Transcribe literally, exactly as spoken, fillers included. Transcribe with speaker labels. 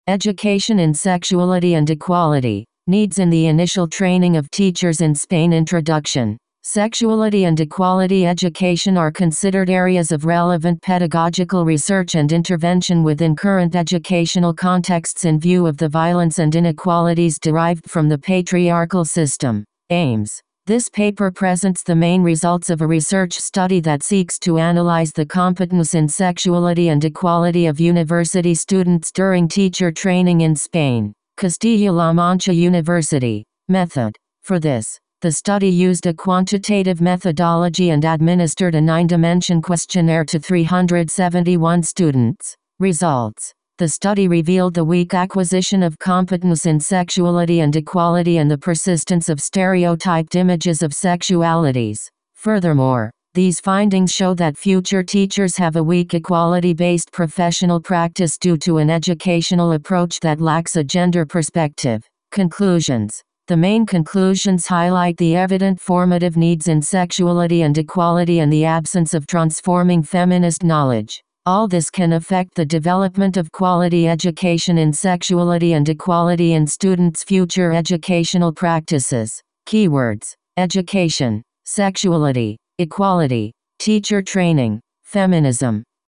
Speaker 1: Education in Sexuality and Equality. Needs in the Initial Training of Teachers in Spain. Introduction. Sexuality and equality education are considered areas of relevant pedagogical research and intervention within current educational contexts in view of the violence and inequalities derived from the patriarchal system. Aims. This paper presents the main results of a research study that seeks to analyze the competence in sexuality and equality of university students during teacher training in Spain. Castilla-La Mancha University. Method. For this, the study used a quantitative methodology and administered a nine-dimension questionnaire to three hundred seventy-one students. Results. The study revealed the weak acquisition of competence in sexuality and equality and the persistence of stereotyped images of sexualities. Furthermore, these findings show that future teachers have a weak equality-based professional practice due to an educational approach that lacks a gender perspective. Conclusions. The main conclusions highlight the evident formative needs in sexuality and equality and the absence of transforming feminist knowledge. All this can affect the development of quality education in sexuality and equality in students' future educational practices. Keywords: education, sexuality, equality, teacher training, feminism.